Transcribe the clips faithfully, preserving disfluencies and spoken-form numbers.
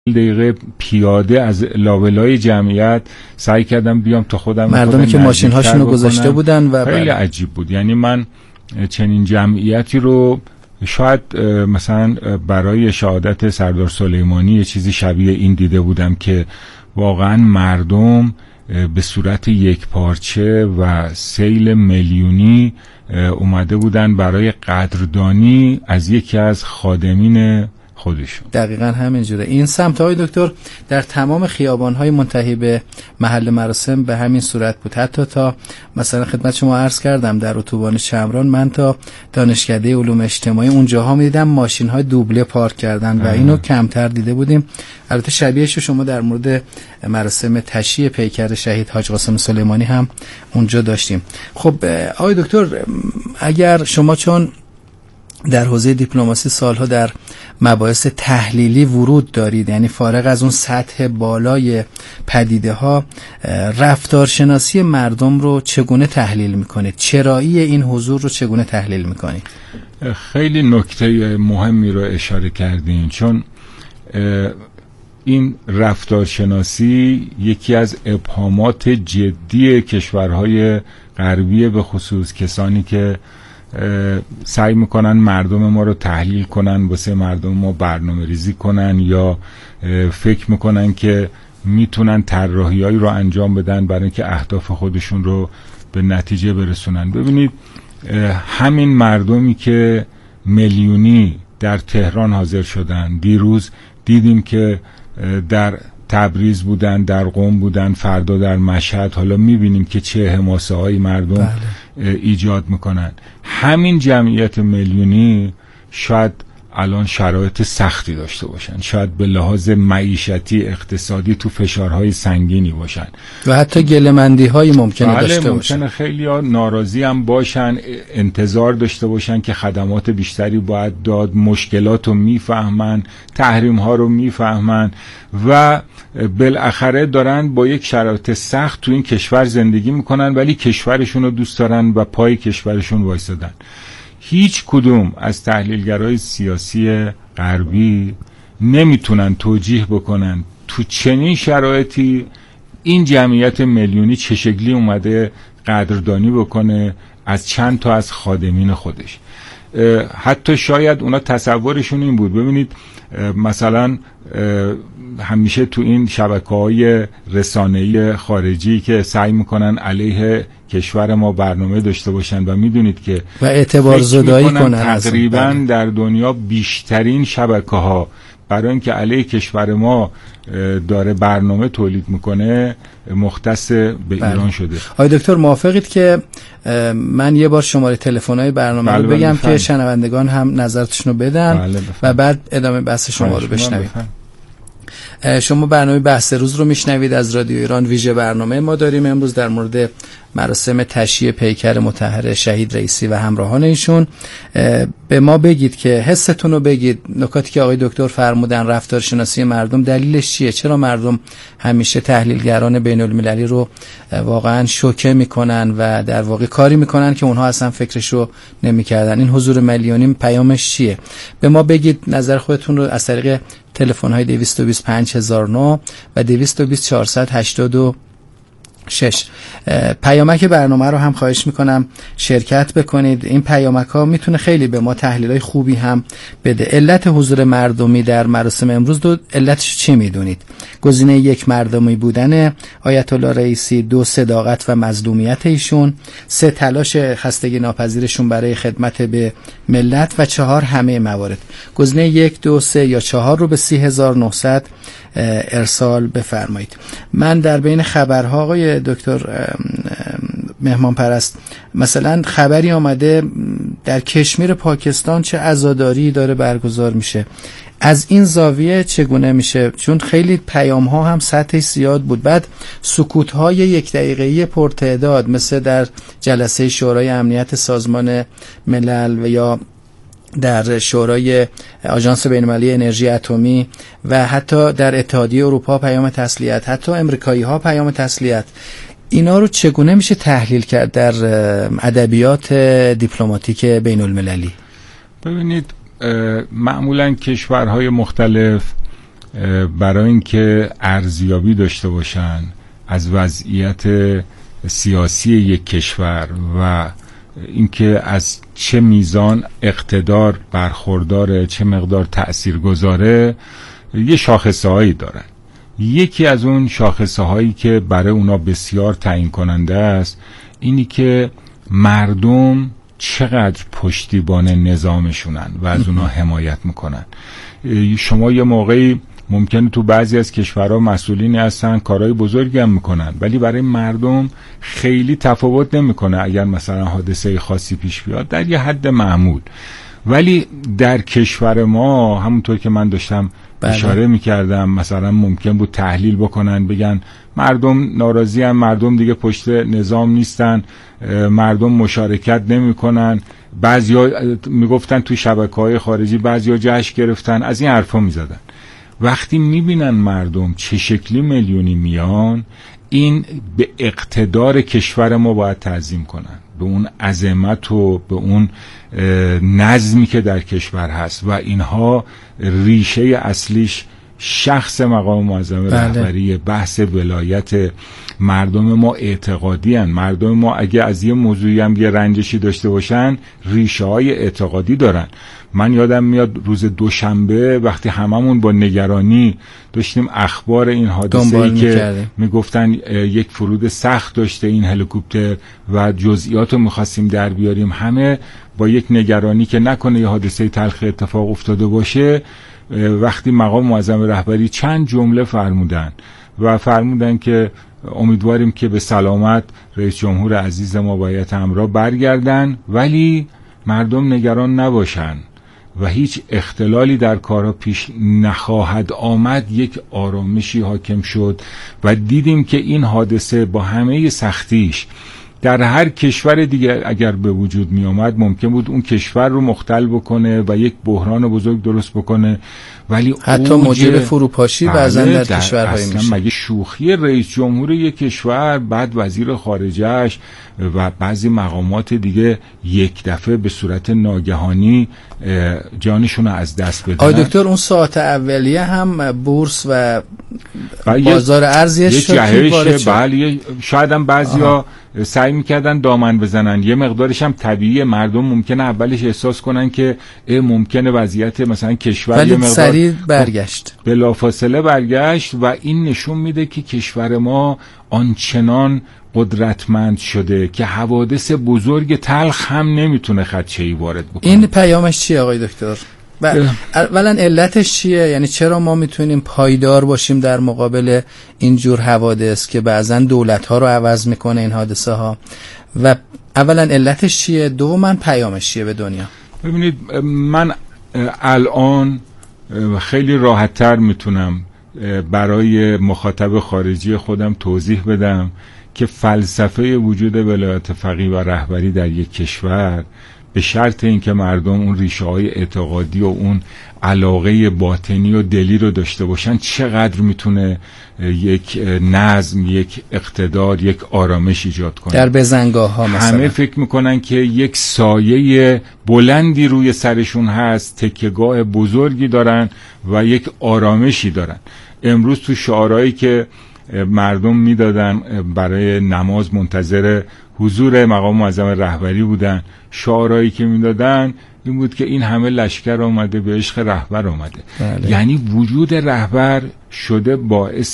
دقیقه پیاده از لابلای جمعیت سعی کردم بیام تا خودم، مردمی که ماشین هاشونو گذاشته بودن و خیلی بله. عجیب بود. یعنی من چنین جمعیتی رو شاید مثلا برای شهادت سردار سلیمانی یه چیزی شبیه این دیده بودم که واقعا مردم به صورت یک پارچه و سیل میلیونی اومده بودن برای قدردانی از یکی از خادمین خودشون. دقیقاً همینجوره. این سمت های دکتر در تمام خیابان‌های منتهی به محل مراسم به همین صورت بود. حتی تا مثلا خدمت شما عرض کردم در اتوبان شمران من تا دانشکده علوم اجتماعی اونجاها می‌دیدم ماشین‌های دوبله پارک کردن و اه. اینو کمتر دیده بودیم. البته شبیهش رو شما در مورد مراسم تشییع پیکر شهید حاج قاسم سلیمانی هم اونجا داشتیم. خب آقای دکتر، اگر شما چون در حوزه دیپلماسی سالها در مباحث تحلیلی ورود دارید، یعنی فارغ از اون سطح بالای پدیده ها، رفتارشناسی مردم رو چگونه تحلیل میکنید؟ چرایی این حضور رو چگونه تحلیل میکنید؟ خیلی نکته مهمی رو اشاره کردین، چون این رفتارشناسی یکی از ابهامات جدی کشورهای غربی، به خصوص کسانی که سعی میکنن مردم ما رو تحلیل کنن، واسه مردم ما برنامه ریزی کنن، یا فکر میکنن که میتونن طراحیایی رو انجام بدن برای اینکه اهداف خودشون رو به نتیجه برسونن. ببینید همین مردمی که میلیونی در تهران حاضر شدن، دیروز دیدیم که در تبریز بودن، در قم بودن، فردا در مشهد، حالا میبینیم که چه حماسه های مردم بله. ایجاد میکنن. همین جمعیت میلیونی شاید الان شرایط سختی داشته باشن، شاید به لحاظ معیشتی اقتصادی تو فشارهای سنگینی باشن و حتی گله‌مندی های ممکنه بله داشته باشن. ممکنه خیلی ها ناراضی هم باشن، انتظار داشته باشن که خدمات بیشتری باید داد، مشکلات رو میفهمن، تحریم ها رو میفهمن و بالاخره دارن با یک شرایط سخت تو این کشور زندگی میکنن، ولی کشورشون رو دوست دارن و پای کشورشون وایسادن. هیچ کدوم از تحلیلگرای سیاسی غربی نمیتونن توجیه بکنن تو چنین شرایطی این جمعیت میلیونی چه شکلی اومده قدردانی بکنه از چند تا از خادمین خودش. حتی شاید اونا تصورشون این بود. ببینید مثلا همیشه تو این شبکه‌های رسانه‌ای خارجی که سعی میکنن علیه کشور ما برنامه داشته باشن و میدونید که و اعتبار زدایی کنن، تقریبا در دنیا بیشترین شبکه‌ها برای اینکه علیه کشور ما داره برنامه تولید میکنه مختص به بله. ایران شده. آقای دکتر موافقید که من یه بار شماره تلفن‌های برنامه بله رو بگم بله که شنوندگان هم نظرتشون رو بدن بله و بعد ادامه بحث شما رو بشنویم. شما برنامه بحث روز رو میشنوید از رادیو ایران. ویژه برنامه ما داریم امروز در مورد مراسم تشییع پیکر مطهر شهید رئیسی و همراهان ایشون. به ما بگید که حستون رو بگید، نکاتی که آقای دکتر فرمودن، رفتارشناسی مردم دلیلش چیه؟ چرا مردم همیشه تحلیلگران بین المللی رو واقعا شوکه میکنن و در واقع کاری میکنن که اونها اصلا فکرشو نمیکردن؟ این حضور میلیونی پیامش چیه؟ به ما بگید نظر خودتون رو از طریق تلفن های دویست و بیست و پنج هزار و نه و دویست و بیست چهارصد و هشتاد و شش. پیامک برنامه رو هم خواهش میکنم شرکت بکنید. این پیامک ها میتونه خیلی به ما تحلیل های خوبی هم بده. علت حضور مردمی در مراسم امروز دو علتش چی میدونید؟ گزینه یک مردمی بودن آیت الله رئیسی، دو صداقت و مظلومیت ایشون، سه تلاش خستگی ناپذیرشون برای خدمت به ملت و چهار همه موارد. گزینه یک، دو، سه یا چهار رو به سی هزار و نهصد ارسال بفرمایید. من در بین خبرها آقای دکتر مهمان پرست مثلا خبری آمده در کشمیر پاکستان چه عزاداری داره برگزار میشه. از این زاویه چگونه میشه؟ چون خیلی پیام ها هم سطحش زیاد بود. بعد سکوت های یک دقیقه‌ای پرتعداد مثل در جلسه شورای امنیت سازمان ملل و یا در شورای آژانس بین‌المللی انرژی اتمی و حتی در اتحادیه اروپا پیام تسلیت، حتی امریکایی ها پیام تسلیت. اینا رو چگونه میشه تحلیل کرد در ادبیات دیپلماتیک بین المللی؟ ببینید معمولا کشورهای مختلف برای اینکه ارزیابی داشته باشن از وضعیت سیاسی یک کشور و اینکه از چه میزان اقتدار برخورداره، چه مقدار تأثیر گذاره، یه شاخصه هایی دارن. یکی از اون شاخصه هایی که برای اونا بسیار تعیین کننده است اینی که مردم چقدر پشتیبان نظامشونن و از اونا حمایت میکنن. شما یه موقعی ممکنه تو بعضی از کشورها مسئولینی هستن کارهای بزرگی هم میکنن ولی برای مردم خیلی تفاوت نمیکنه اگر مثلا حادثه خاصی پیش بیاد در یه حد معمول. ولی در کشور ما همونطور که من داشتم بله. اشاره میکردم مثلا ممکن بود تحلیل بکنن بگن مردم ناراضی هم، مردم دیگه پشت نظام نیستن، مردم مشارکت نمیکنن، بعضیا میگفتن تو شبکه‌های خارجی بعضیا جشن گرفتن، از این حرفا میزدن. وقتی میبینن مردم چه شکلی میلیونی میان، این به اقتدار کشور ما باید تعظیم کنن، به اون عظمت و به اون نظمی که در کشور هست و اینها ریشه اصلیش شخص مقام معظم بله. رهبری، بحث ولایت. مردم ما اعتقادی هن. مردم ما اگه از یه موضوعی هم یه رنجشی داشته باشن ریشه های اعتقادی دارن. من یادم میاد روز دوشنبه وقتی هممون با نگرانی داشتیم اخبار این حادثه‌ای که میگفتن یک فرود سخت داشته این هلیکوپتر و جزئیات رو میخواستیم در بیاریم، همه با یک نگرانی که نکنه یه حادثه تلخ اتفاق افتاده باشه، وقتی مقام معظم رهبری چند جمله فرمودن و فرمودن که امیدواریم که به سلامت رئیس جمهور عزیز ما با هیئت همراه برگردن ولی مردم نگران نباشن و هیچ اختلالی در کارها پیش نخواهد آمد. یک آرامشی حاکم شد و دیدیم که این حادثه با همه سختیش در هر کشور دیگه اگر به وجود می آمد ممکن بود اون کشور رو مختل بکنه و یک بحران بزرگ درست بکنه، ولی حتی موجب فروپاشی بعضا در, در کشورهای میشه. مگه شوخی رئیس جمهور یک کشور، بعد وزیر خارجهش و بعضی مقامات دیگه یک دفعه به صورت ناگهانی جانشون رو از دست بدن؟ آقای دکتر اون ساعت اولیه هم بورس و بازار ارزی جهش بله، شاید هم بعضیا سعی میکردن دامن بزنن. یه مقدارش هم طبیعیه، مردم ممکنه اولش احساس کنن که ممکنه وضعیت مثلا کشور یه مقدار سریع برگشت، بلافاصله برگشت و این نشون میده که کشور ما آنچنان قدرتمند شده که حوادث بزرگ تلخ هم نمیتونه خدشه‌ای وارد بکنه. این پیامش چیه آقای دکتر؟ و اولا علتش چیه؟ یعنی چرا ما میتونیم پایدار باشیم در مقابل اینجور حوادث که بعضا دولت‌ها رو عوض میکنه این حادثه ها؟ و اولا علتش چیه؟ دوما پیامش چیه به دنیا؟ ببینید من الان خیلی راحت‌تر میتونم برای مخاطب خارجی خودم توضیح بدم که فلسفه وجود ولایت فقیه و رهبری در یک کشور به شرط اینکه مردم اون ریشه های اعتقادی و اون علاقه باطنی و دلی رو داشته باشن چقدر میتونه یک نظم، یک اقتدار، یک آرامش ایجاد کنه. در بزنگاه ها مثلا همه فکر میکنن که یک سایه بلندی روی سرشون هست، تکیه‌گاه بزرگی دارن و یک آرامشی دارن. امروز تو شعارهایی که مردم میدادن برای نماز منتظر حضور مقام معظم رهبری بودن، شعارهایی که میدادن این بود که این همه لشکر آمده به عشق رهبر آمده. بله. یعنی وجود رهبر شده باعث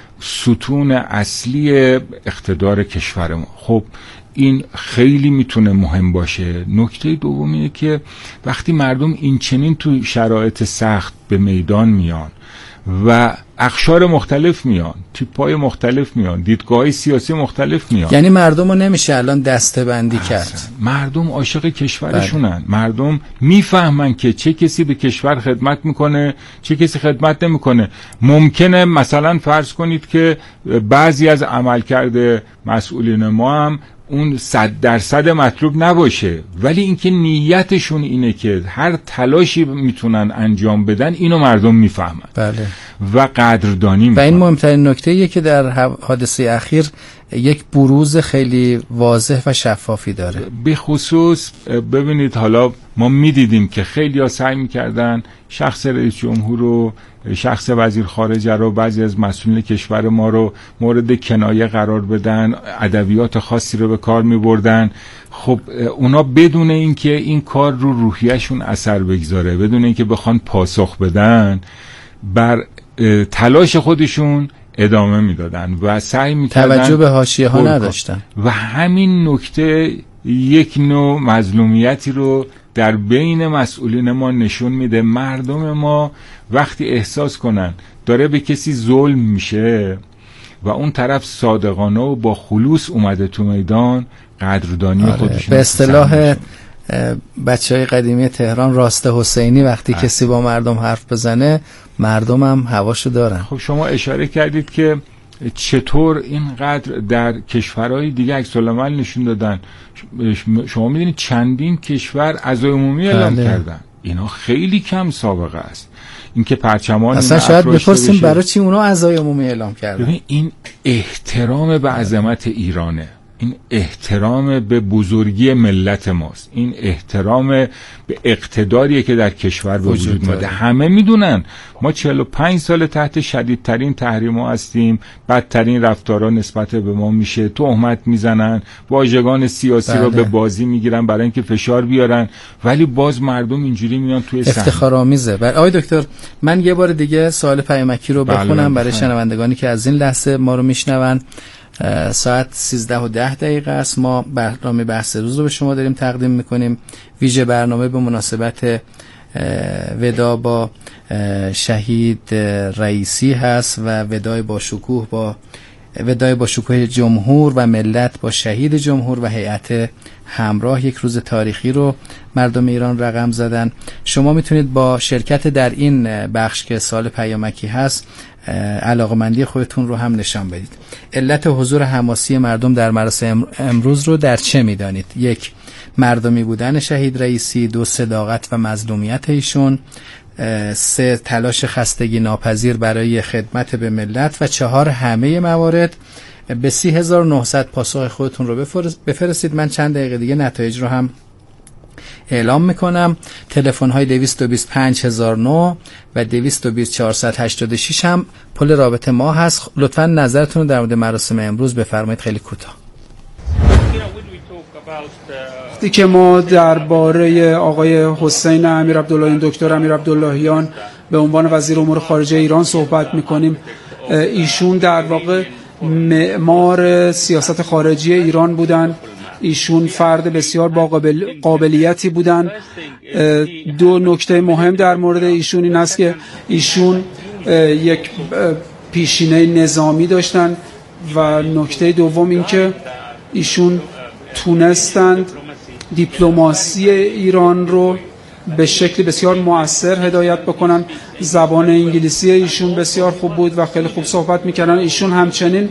ستون اصلی اقتدار کشور ما. خب این خیلی میتونه مهم باشه. نکته دومیه که وقتی مردم این چنین تو شرایط سخت به میدان میان و اقشار مختلف میان، تیپ‌های مختلف میان، دیدگاه‌های سیاسی مختلف میان، یعنی مردم رو نمیشه الان دسته‌بندی کرد. مردم عاشق کشورشونن. مردم میفهمن که چه کسی به کشور خدمت میکنه، چه کسی خدمت نمیکنه. ممکنه مثلا فرض کنید که بعضی از عملکرد مسئولین ما هم اون صد درصد مطلوب نباشه، ولی اینکه نیتشون اینه که هر تلاشی میتونن انجام بدن، اینو مردم میفهمن. بله. و قدردانی میکنن. و این مهمترین نکته ایه که در حادثه اخیر یک بروز خیلی واضح و شفافی داره. به خصوص ببینید حالا ما میدیدیم که خیلی ها سعی میکردن شخص رئیس جمهور رو، شخص وزیر خارجه رو، بعضی از مسئولین کشور ما رو مورد کنایه قرار بدن، ادبیات خاصی رو به کار میبردن. خب اونا بدون اینکه این کار رو روحیه‌شون اثر بگذاره، بدون اینکه بخوان پاسخ بدن، بر تلاش خودشون ادامه میدادن و سعی میکردن، توجه به حاشیه ها نداشتن و همین نکته یک نوع مظلومیتی رو در بین مسئولین ما نشون میده. مردم ما وقتی احساس کنن داره به کسی ظلم میشه و اون طرف صادقانه و با خلوص اومده تو میدان، قدردانی آره. خودشون به اصطلاح بچه های قدیمی تهران راست حسینی، وقتی اه. کسی با مردم حرف بزنه مردم هم هواشو دارن. خب شما اشاره کردید که چطور اینقدر در کشورهای دیگه عکس العمل نشون دادن. شما میدونید چندین کشور عزای عمومی اعلام بله. کردن. اینا خیلی کم سابقه است. اینکه پرچمان اصلا شاید بپرسیم برای چی اونا عزای عمومی اعلام کردن. ببین این احترام به عظمت ایرانه، این احترام به بزرگی ملت ماست، این احترام به اقتداریه که در کشور به وجود اومده. همه میدونن ما چهل و پنج سال تحت شدیدترین تحریم‌ها هستیم، بدترین رفتارها نسبت به ما میشه، تهمت میزنن، واژگان سیاسی بله. رو به بازی میگیرن برای اینکه فشار بیارن، ولی باز مردم اینجوری میان توی صحنه. افتخارآمیزه. بله آقای دکتر، من یه بار دیگه سوال پیامکی رو بخونم بله. برای شنوندگانی که از این لحظه ما رو میشنون. ساعت سیزده و ده دقیقه است. ما برنامه بحث روز رو به شما داریم تقدیم میکنیم. ویژه برنامه به مناسبت ودا با شهید رئیسی هست و ودای با شکوه با ودای با شکوه جمهور و ملت با شهید جمهور و هیئت همراه. یک روز تاریخی رو مردم ایران رقم زدن. شما میتونید با شرکت در این بخش که سال پیامکی هست علاقمندی خودتون رو هم نشان بدید. علت حضور حماسی مردم در مراسم امروز رو در چه میدانید؟ یک، مردمی بودن شهید رئیسی. دو، صداقت و مظلومیت ایشون. سه، تلاش خستگی ناپذیر برای خدمت به ملت. و چهار، همه موارد. به سی هزار و نهصد پاسخ خودتون رو بفرستید. من چند دقیقه دیگه نتایج رو هم اعلام میکنم. تلفن های دویست و بیست پنج هزار و نه و دویست و بیست چهارصد و هشتاد و شش هم پل رابطه ما هست. لطفاً نظرتون رو در مورد مراسم امروز بفرمایید، خیلی کوتاه. وقتی که ما درباره آقای حسین امیر عبداللهیان، دکتر امیر عبداللهیان به عنوان وزیر امور خارجه ایران صحبت میکنیم، ایشون در واقع معمار سیاست خارجی ایران بودن. ایشون فرد بسیار با قابلیتی بودن. دو نکته مهم در مورد ایشون این است که ایشون یک پیشینه نظامی داشتن و نکته دوم این که ایشون تونستند دیپلماسی ایران رو به شکل بسیار مؤثر هدایت بکنن. زبان انگلیسی ایشون بسیار خوب بود و خیلی خوب صحبت میکردن. ایشون همچنین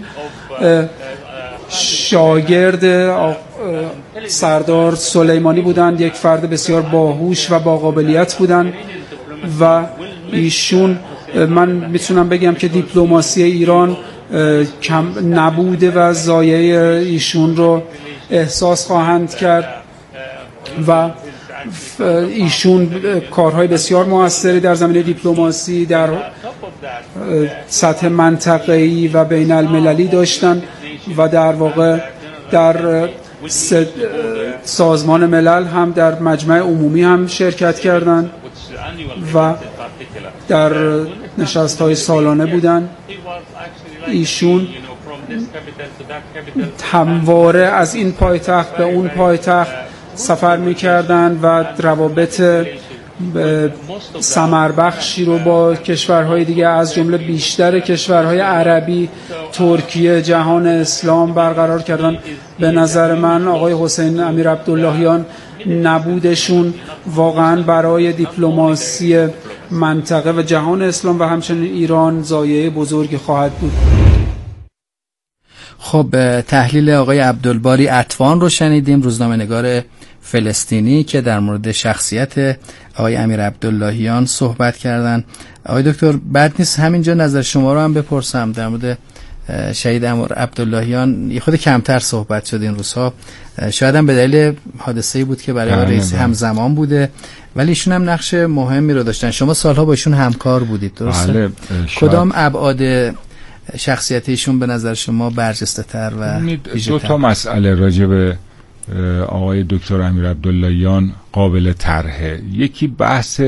شاگرد سردار سلیمانی بودند، یک فرد بسیار باهوش و با قابلیت بودند و ایشون، من میتونم بگم که دیپلماسی ایران کم نبوده و ضایعه ایشون رو احساس خواهند کرد و ایشون کارهای بسیار موثری در زمینه دیپلماسی در سطح منطقه‌ای و بین المللی داشتن و در واقع در سازمان ملل هم در مجمع عمومی هم شرکت کردند و در نشست‌های سالانه بودند. ایشون همواره از این پایتخت به اون پایتخت سفر می‌کردند و روابط ثمربخشی رو با کشورهای دیگه از جمله بیشتر کشورهای عربی، ترکیه، جهان اسلام برقرار کردن. به نظر من آقای حسین امیر عبداللهیان نبودشون واقعا برای دیپلماسی منطقه و جهان اسلام و همچنین ایران ضایعه بزرگی خواهد بود. خب تحلیل آقای عبدالباری عطوان رو شنیدیم، روزنامه‌نگار فلسطینی که در مورد شخصیت آقای امیر عبداللهیان صحبت کردن. آقای دکتر، بد نیست همینجا نظر شما رو هم بپرسم در مورد شهید امیر عبداللهیان یه خود کمتر صحبت شد این روزها، شاید هم به دلیل حادثه‌ای بود که برای رئیس همزمان بوده، ولی ایشون هم نقش مهمی رو داشتن. شما سالها با ایشون همکار بودید، درسته؟ بله. کدام ابعاد شخصیت ایشون به نظر شما برجسته تر و دو تا مسئله راجع به آقای دکتر امیر عبداللهیان قابل طرحه. یکی بحث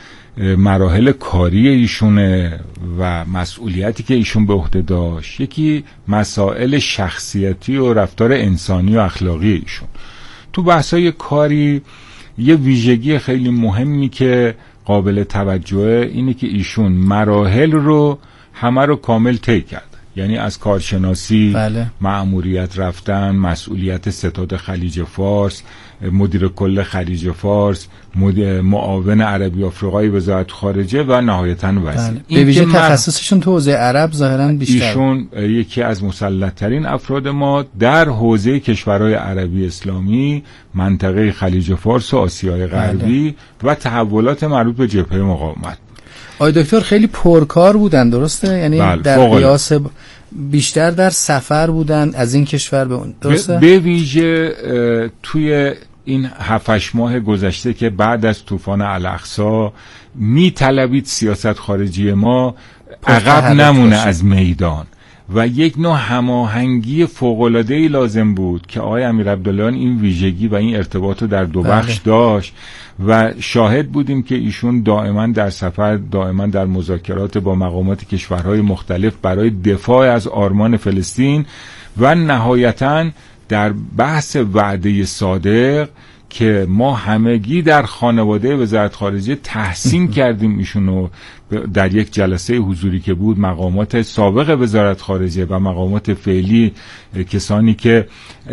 مراحل کاری ایشونه و مسئولیتی که ایشون به عهده داشت، یکی مسائل شخصیتی و رفتار انسانی و اخلاقی ایشون. تو بحثای کاری یه ویژگی خیلی مهمی که قابل توجهه اینه که ایشون مراحل رو همه رو کامل طی کرد، یعنی از کارشناسی، بله. مأموریت رفتن، مسئولیت ستاد خلیج فارس، مدیر کل خلیج فارس، معاون عربی آفریقای وزارت خارجه و نهایتاً وزیر. بله. به ویژه تخصصشون تو حوزه عرب ظاهراً بیشتر. ایشون یکی از مسلط‌ترین افراد ما در حوزه کشورهای عربی اسلامی، منطقه خلیج فارس و آسیای غربی بله. و تحولات مربوط به جبهه مقاومت. آقای دکتر خیلی پرکار بودن، درسته؟ یعنی بله. در قیاس بیشتر در سفر بودن از این کشور به اون، درسته؟ به ویژه توی این هفتش ماه گذشته که بعد از طوفان الاقصی می طلبید سیاست خارجی ما عقب نمونه از میدان و یک نوع هماهنگی فوق‌العاده‌ای لازم بود که آقای امیر عبداللهیان این ویژگی و این ارتباط رو در دو بخش داشت و شاهد بودیم که ایشون دائما در سفر، دائما در مذاکرات با مقامات کشورهای مختلف برای دفاع از آرمان فلسطین و نهایتاً در بحث وعده صادق که ما همگی در خانواده وزارت خارجه تحسین کردیم ایشونو در یک جلسه حضوری که بود، مقامات سابق وزارت خارجه و مقامات فعلی، کسانی که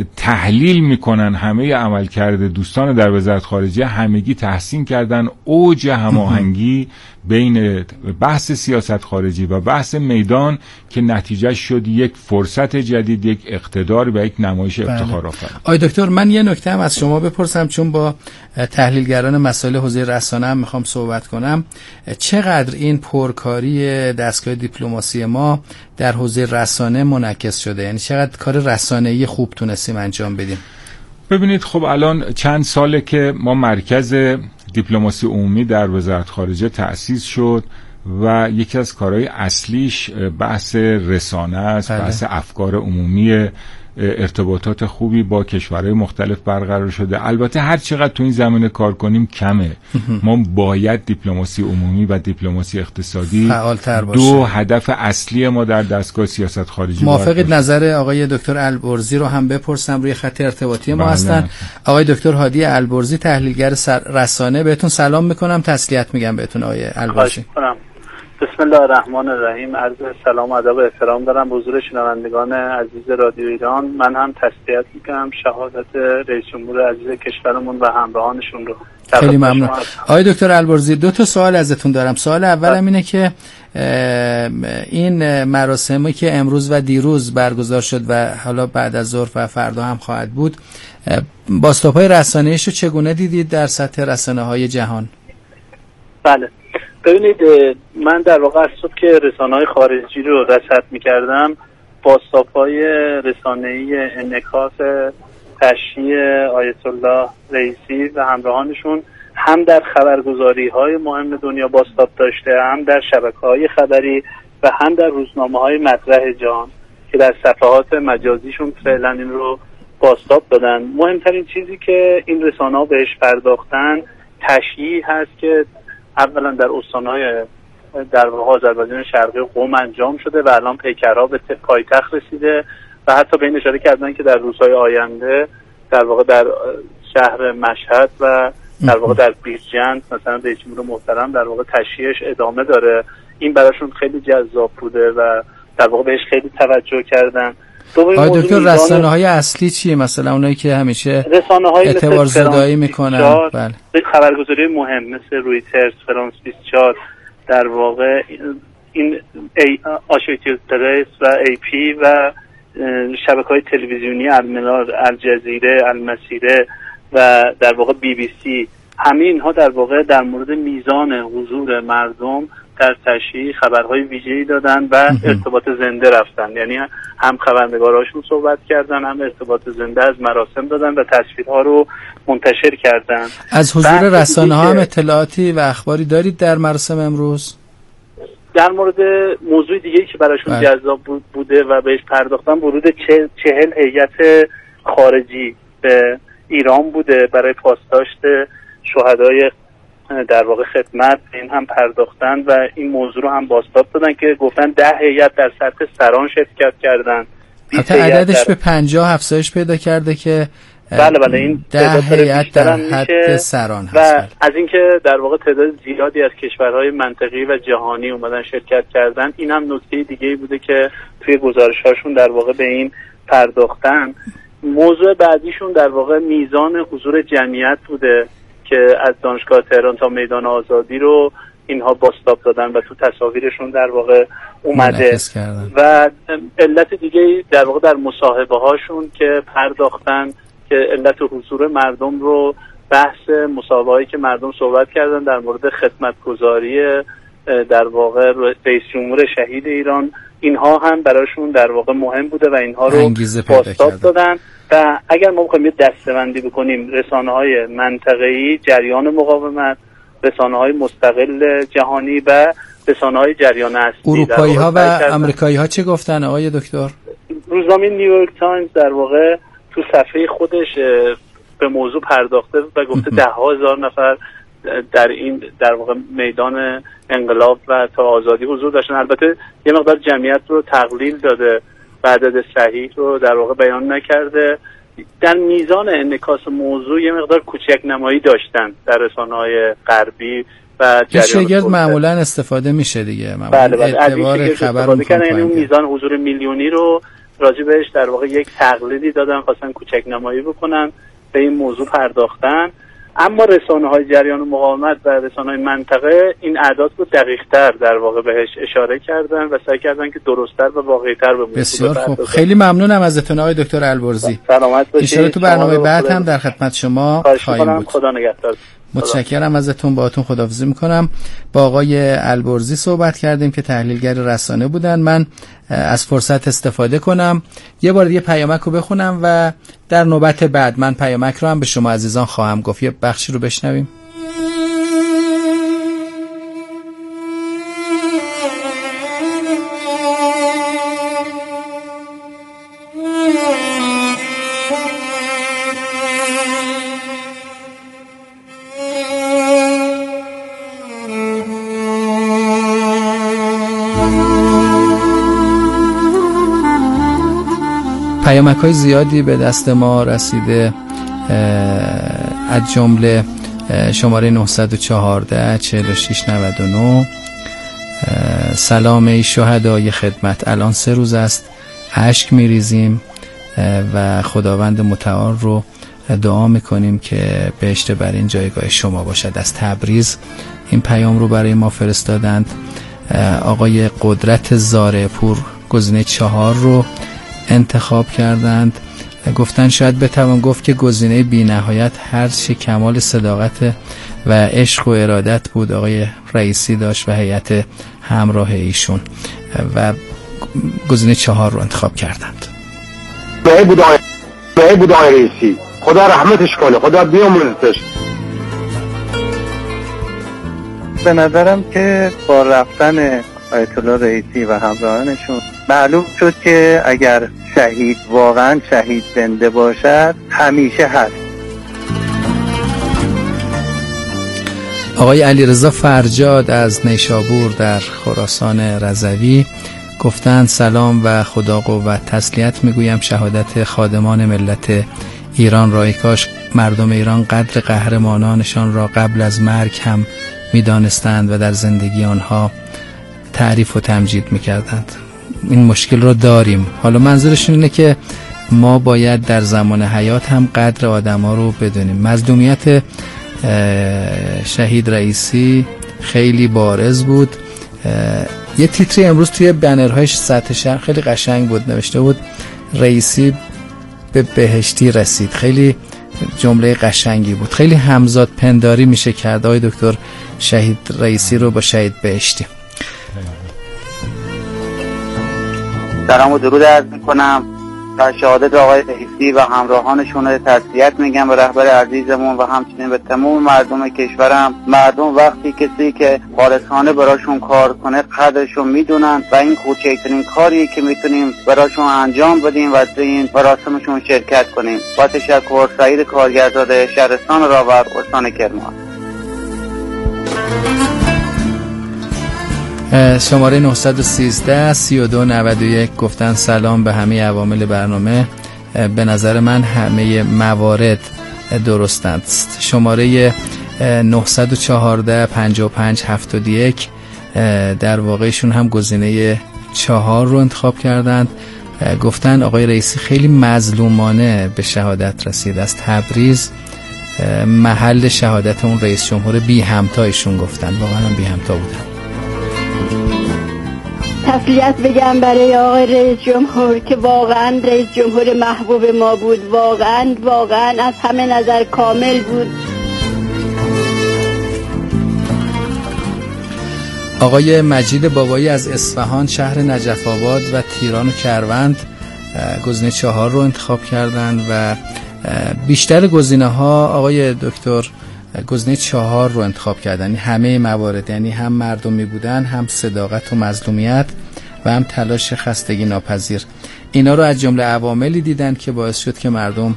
تحلیل میکنن همه عملکرد دوستان در وزارت خارجه، همگی تحسین کردن اوج هماهنگی بین بحث سیاست خارجی و بحث میدان که نتیجه شد یک فرصت جدید، یک اقتدار و یک نمایش افتخار آفرین. آقای دکتر، من یه نکته هم از شما بپرسم، چون با تحلیلگران مسائل حوزه رسانه هم میخوام صحبت کنم. چقدر این پرکاری دستگاه دیپلماسی ما در حوزه رسانه منعکس شده؟ یعنی چقدر کار رسانه‌ای خوب تونستیم انجام بدیم؟ ببینید، خب الان چند ساله که ما مرکز دیپلماسی عمومی در وزارت خارجه تأسیس شد و یکی از کارهای اصلیش بحث رسانه است، بله. بحث افکار عمومی، ارتباطات خوبی با کشورهای مختلف برقرار شده. البته هر چقدر تو این زمینه کار کنیم کمه. ما باید دیپلماسی عمومی و دیپلماسی اقتصادی فعال‌تر باشه. دو هدف اصلی ما در دستگاه سیاست خارجی. موافقید نظر آقای دکتر البرزی رو هم بپرسم، روی خط ارتباطی ما هستن. آقای دکتر هادی البرزی، تحلیلگر رسانه، بهتون سلام میکنم، تسلیت میگم بهتون آقای البرزی. بسم الله الرحمن الرحیم. عرض سلام و ادب و احترام دارم حضور شنوندگان عزیز رادیو ایران. من هم تسلیت میکنم شهادت رئیس جمهور عزیز کشورمون و همراهانشون رو. خیلی ممنون. آقای دکتر البرزی، دو تا سوال ازتون دارم. سوال اولم اینه که این مراسمی که امروز و دیروز برگزار شد و حالا بعد از ظهر و فردا هم خواهد بود، بازتاب‌های رسانه‌ایش رو چگونه دیدید در سطح رسانه‌های جهان؟ بله، ببینید، من در واقع از صبح که رسانه‌های خارجی رو رصد می‌کردم، بازتاب‌های رسانه‌ای انعکاس تشییع آیت الله رئیسی و همراهانشون هم در خبرگزاری‌های مهم دنیا بازتاب داشته، هم در شبکه‌های خبری و هم در روزنامه‌های مطرح جهان که در صفحات مجازیشون فعلا این رو بازتاب دادن. مهمترین چیزی که این رسانه‌ها بهش پرداختن تشییع هست که اولا در استان‌های در واقع آذربایجان شرقی قم انجام شده و الان پیکرها به پایتخت رسیده و حتی به این اشاره کردن که در روزهای آینده در واقع در شهر مشهد و در واقع در بیرجند مثلا رئیس جمهور محترم در واقع تشییعش ادامه داره. این براشون خیلی جذاب بوده و در واقع بهش خیلی توجه کردن. آقای دکتر، رسانه‌های اصلی چیه؟ مثلا اونایی که همیشه اعتبار زدایی میکنن؟ بله، خبرگزاری مهم مثل رویترز، فرانس بیست و چهار، در واقع این آشویتیوز پرس و ای پی و شبکه‌های تلویزیونی المنار، الجزیره، المسیره و در واقع بی بی سی، همه اینها در واقع در مورد میزان حضور مردم در تشییع خبرهای ویژه‌ای دادن و ارتباط زنده رفتن، یعنی هم خبرنگاراشون صحبت کردن، هم ارتباط زنده از مراسم دادن و تصویرها رو منتشر کردن. از حضور رسانه‌ها هم اطلاعاتی و اخباری دارید در مراسم امروز؟ در مورد موضوع دیگه‌ای که براشون جذاب بوده و بهش پرداختن، ورود چهل هیئت خارجی به ایران بوده برای پاسداشت شهدای در واقع خدمت. این هم پرداختن و این موضوع رو هم بازتاب دادن که گفتن ده هیئت در سطح سران شرکت کردن. حتی عددش به پنجاه افزایش پیدا کرده که بله بله این ده هیئت در حد سران هست. و از اینکه در واقع تعداد زیادی از کشورهای منطقی و جهانی اومدن شرکت کردن، این هم نکته دیگه‌ای بوده که توی گزارش‌هاشون در واقع به این پرداختن. موضوع بعدیشون در واقع میزان حضور جمعیت بوده که از دانشگاه تهران تا میدان آزادی رو اینها بازتاب دادن و تو تصاویرشون در واقع اومده. و علت دیگه در واقع در مصاحبه هاشون که پرداختن که علت حضور مردم رو، بحث مصاحبه هایی که مردم صحبت کردن در مورد خدمتگزاری در واقع رئیس جمهور شهید ایران، اینها هم براشون در واقع مهم بوده و اینها رو بازتاب دادن. و اگر ما بخوایم یه دسته‌بندی بکنیم، رسانه‌های منطقه‌ای جریان مقاومت، رسانه‌های مستقل جهانی و رسانه‌های جریان اصلی، اروپایی‌ها و آمریکایی‌ها چه گفتن آقای دکتر؟ روزنامه نیویورک تایمز در واقع تو صفحه خودش به موضوع پرداخته و گفته ده ها هزار نفر در این در واقع میدان انقلاب و تا آزادی حضور داشتن. البته یه مقدار جمعیت رو تقلیل داده و عدد صحیح رو در واقع بیان نکرده. در میزان انعکاس موضوع یه مقدار کوچک نمایی داشتن در رسانه‌های غربی و جریان شگرد معمولا استفاده میشه دیگه، معمولا بله بله اعتبار خبر میکنه، یعنی اون میزان حضور میلیونی رو راجع بهش در واقع یک تقلیدی دادن، خواستن کوچک نمایی بکنن، به این موضوع پرداختن. اما رسانه‌های جریان مقاومت و رسانه‌های منطقه این اعداد رو دقیق‌تر در واقع بهش اشاره کردن و سعی کردن که درست‌تر و واقعی‌تر به موضوع بسیار خوب. خیلی ممنونم ازتون آقای دکتر البرزی. سلامت باشید. ان تو برنامه بعد هم در خدمت شما خواهیم بود. خدا نگهدار. متشکرم ازتون، باهاتون خداحافظی میکنم. با آقای البرزی صحبت کردیم که تحلیلگر رسانه بودن. من از فرصت استفاده کنم یه بار دیگه پیامک رو بخونم و در نوبت بعد من پیامک رو هم به شما عزیزان خواهم گفت. یه بخشی رو بشنویم. پیامک های زیادی به دست ما رسیده، از جمله شماره نه یک چهار چهار شش نه نه. سلام ای شهدای خدمت، الان سه روز است اشک میریزیم و خداوند متعال رو دعا میکنیم که بهشت بر این جایگاه شما باشد. از تبریز این پیام رو برای ما فرستادند. آقای قدرت زاره‌پور گزینه چهار رو انتخاب کردند. گفتن شاید بتوان گفت که گزینه بی نهایت هر چه کمال صداقت و عشق و ارادت بود آقای رئیسی داشت و هیئت همراه ایشون، و گزینه چهار رو انتخاب کردند. به بود آقای به بود آقای رئیسی، خدا رحمتش کنه، خدا بیامرزش. به نظرم که با رفتن آیت الله رئیسی و همراهانشون معلوم شد که اگر شهید واقعا شهید زنده باشد همیشه هست. آقای علیرضا فرجاد از نیشابور در خراسان رضوی گفتند سلام و خدا قوت، تسلیت میگویم شهادت خادمان ملت ایران را. کاش مردم ایران قدر قهرمانانشان را قبل از مرگ هم میدانستند و در زندگی آنها تعریف و تمجید میکردند. این مشکل رو داریم. حالا منظورشون اینه که ما باید در زمان حیات هم قدر آدم ها رو بدونیم. مظلومیت شهید رئیسی خیلی بارز بود. یه تیتری امروز توی بنرهای سطح شهر خیلی قشنگ بود، نوشته بود رئیسی به بهشتی رسید. خیلی جمله قشنگی بود. خیلی همزاد پنداری میشه کرد آقای دکتر شهید رئیسی رو با شهید بهشتی. سلام و درود عرض میکنم و شهادت آقای رئیسی و همراهانشون تسلیت میگم به رهبر عزیزمون و همچنین به تمام مردم کشورم. مردم وقتی کسی که خالصانه براشون کار کنه قدرشون میدونن و این کوچکترین کاری که میتونیم براشون انجام بدیم و در این مراسمشون شرکت کنیم. با تشکر، سعید کارگرداد، شهرستان راور، استان کرمان. شماره نه یک سه سی و دو نود و یک گفتن سلام به همه عوامل برنامه. به نظر من همه موارد درست است. شماره نه یک چهار پنج پنج هفتاد و یک در واقعشون هم گزینه چهار رو انتخاب کردند. گفتن آقای رئیسی خیلی مظلومانه به شهادت رسید. از تبریز محل شهادت اون رئیس جمهور بی همتایشون گفتن. واقعا بی همتا بودن. تسلیت بگم برای آقای رئیس جمهور که واقعا رئیس جمهور محبوب ما بود. واقعا واقعا از همه نظر کامل بود. آقای مجید بابایی از اصفهان، شهر نجف آباد و تیران و کروند گزینه چهار رو انتخاب کردند و بیشتر گزینه ها آقای دکتر گزینه چهار رو انتخاب کردن. همه موارد، یعنی هم مردمی بودن، هم صداقت و مظلومیت و هم تلاش خستگی ناپذیر. اینا رو از جمله عواملی دیدن که باعث شد که مردم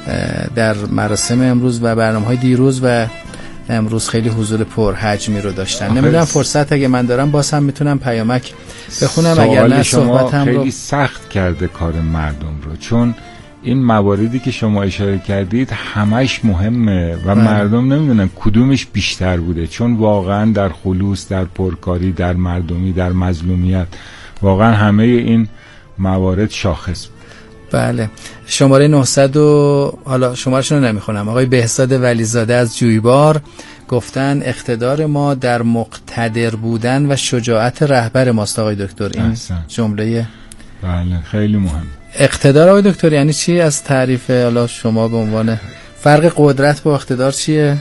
در مراسم امروز و برنامه‌های دیروز و امروز خیلی حضور پرحجمی رو داشتن. نمیدونم فرصت اگه من دارم باز هم میتونم پیامک بخونم، اگر نه صحبتم رو. خیلی سخت کرده کار مردم رو، چون این مواردی که شما اشاره کردید همش مهمه و من. مردم نمیدونن کدومش بیشتر بوده، چون واقعا در خلوص، در پرکاری، در مردمی، در مظلومیت واقعا همه این موارد شاخص بود. بله. شماره نهصد و حالا شمارهشون رو نمیخونم. آقای بهزاد ولیزاده از جویبار گفتن اقتدار ما در مقتدر بودن و شجاعت رهبر ماست. آقای دکتر این جمله بله خیلی مهم. اقتدار آقای دکتر یعنی چی؟ از تعریف حالا شما به عنوان فرق قدرت با اقتدار چیه؟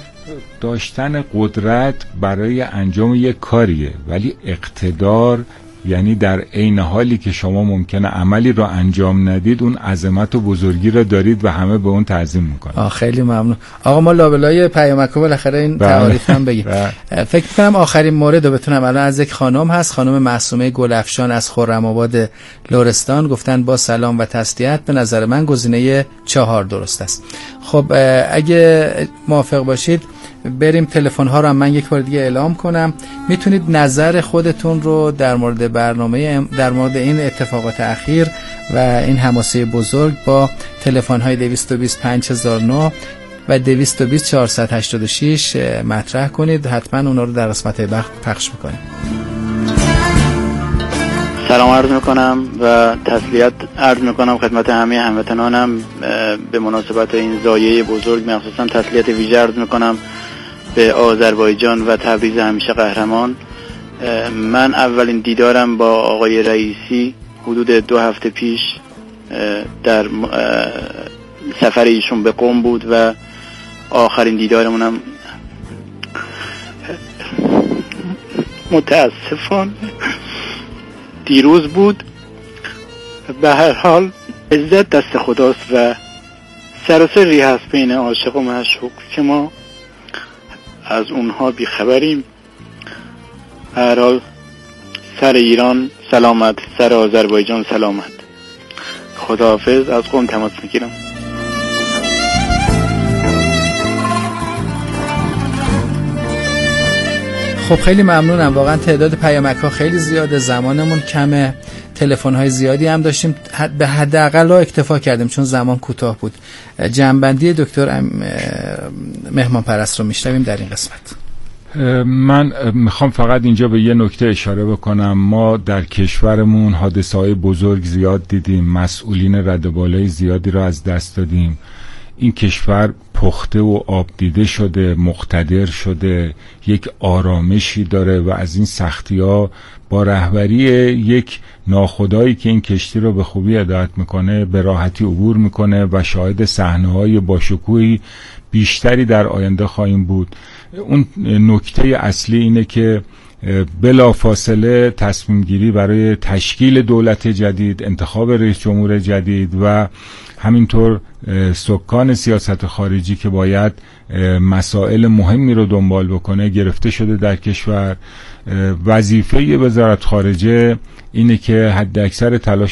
داشتن قدرت برای انجام یک کاریه، ولی اقتدار یعنی در عین حالی که شما ممکنه عملی رو انجام ندید اون عظمت و بزرگی رو دارید و همه به اون تعظیم میکنن. آه خیلی ممنون. آقا ما لابلای پیامکو بالاخره این تعاریف هم بگیم. فکر میکنم آخرین مورد رو بتونم الان از یک خانم هست، خانم معصومه گلافشان از خرم‌آباد لرستان گفتن با سلام و تسلیت به نظر من گزینه چهار درست است. خب اگه موافق باشید بریم تلفن ها رو هم من یک بار دیگه اعلام کنم. میتونید نظر خودتون رو در مورد برنامه، در مورد این اتفاقات اخیر و این حماسه بزرگ با تلفن های دویست و بیست پنج هزار و نه و دویست و بیست چهارصد و هشتاد و شش مطرح کنید. حتما اونا رو در قسمت بعد پخش میکنیم. سلام عرض میکنم و تسلیت عرض میکنم خدمت همه هموطنانم به مناسبت این ضایعه بزرگ. مخصوصا تسلیت ویژه عرض میکنم به آذربایجان و تبریز همیشه قهرمان. من اولین دیدارم با آقای رئیسی حدود دو هفته پیش در سفر ایشون به قم بود و آخرین دیدارمونم متاسفانه دیروز بود. به هر حال عزت دست خداست و سراسری هست بین عاشق و معشوق که ما از اونها بیخبریم. هر حال سر ایران سلامت، سر آذربایجان سلامت. خداحافظ. از قم تماس میگیرم. خب خیلی ممنونم. واقعا تعداد پیامک ها خیلی زیاده، زمانمون کمه، تلفن های زیادی هم داشتیم، به حداقل اکتفا کردیم چون زمان کوتاه بود. جنبندی دکتر مهمان پرست رو میشنویم در این قسمت. من میخوام فقط اینجا به یه نکته اشاره بکنم. ما در کشورمون حادثه های بزرگ زیاد دیدیم، مسئولین رده بالای زیادی رو از دست دادیم. این کشور پخته و آب دیده شده، مقتدر شده، یک آرامشی داره و از این سختی ها با رهبری یک ناخدایی که این کشتی رو به خوبی هدایت میکنه به راحتی عبور میکنه و شاهد صحنه‌های باشکوهی بیشتری در آینده خواهیم بود. اون نکته اصلی اینه که بلافاصله تصمیم گیری برای تشکیل دولت جدید، انتخاب رئیس جمهور جدید و همینطور سکان سیاست خارجی که باید مسائل مهمی رو دنبال بکنه گرفته شده در کشور. وظیفه وزارت خارجه اینه که حد اکثر تلاش